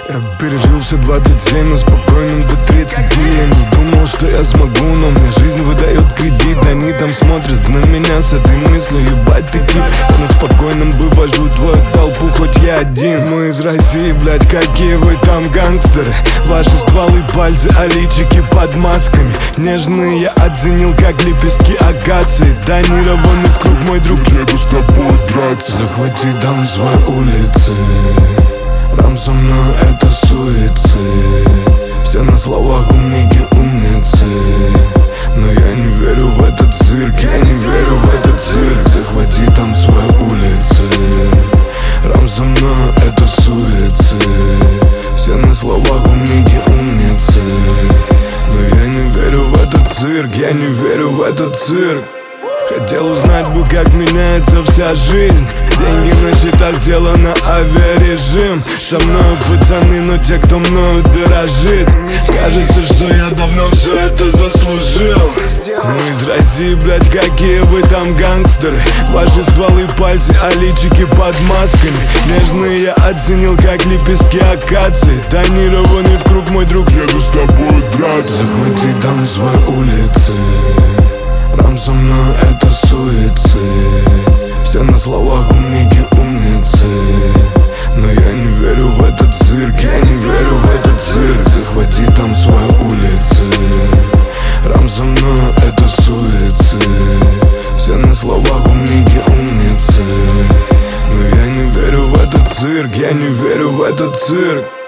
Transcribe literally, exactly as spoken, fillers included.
Я пережил все двадцать семь, но спокойно до тридцати. Я не думал, что я смогу, но мне жизнь выдает кредит. Они там смотрят на меня с этой мыслью: ебать ты тип. Я на спокойном вывожу твою толпу, хоть я один. Мы из России, блять, какие вы там гангстеры. Ваши стволы, пальцы, а личики под масками. Нежные я оценил, как лепестки акации. Тонированный в круг мой друг, еду с тобой драться. Захвати дом своей улицы. Рам со мной это суицид. Все на словах у Миги умницы, но я не верю в этот цирк. Я не верю в этот цирк. Захвати там свои улицы. Рам со мной это суицид. Все на словах у Миги умницы, но я не верю в этот цирк. Я не верю в этот цирк. Хотел узнать бы, как меняется вся жизнь. Деньги на счетах, дело на авиарежим. Со мною пацаны, но те, кто мною дорожит. Кажется, что я давно все это заслужил. Мы из России, блять, какие вы там гангстеры. Ваши стволы, пальцы, а личики под масками. Нежные я оценил, как лепестки акации. Тонированный в круг мой друг, еду с тобой драться. Захвати там свои улицы. Рам со мной это суицид. Все на словах у Миги умницы, но я не верю в этот цирк. Я не верю в этот цирк. Захвати там свои улицы. Рам со мной это суицид. Все на словах у Миги умницы, но я не верю в этот цирк. Я не верю в этот цирк.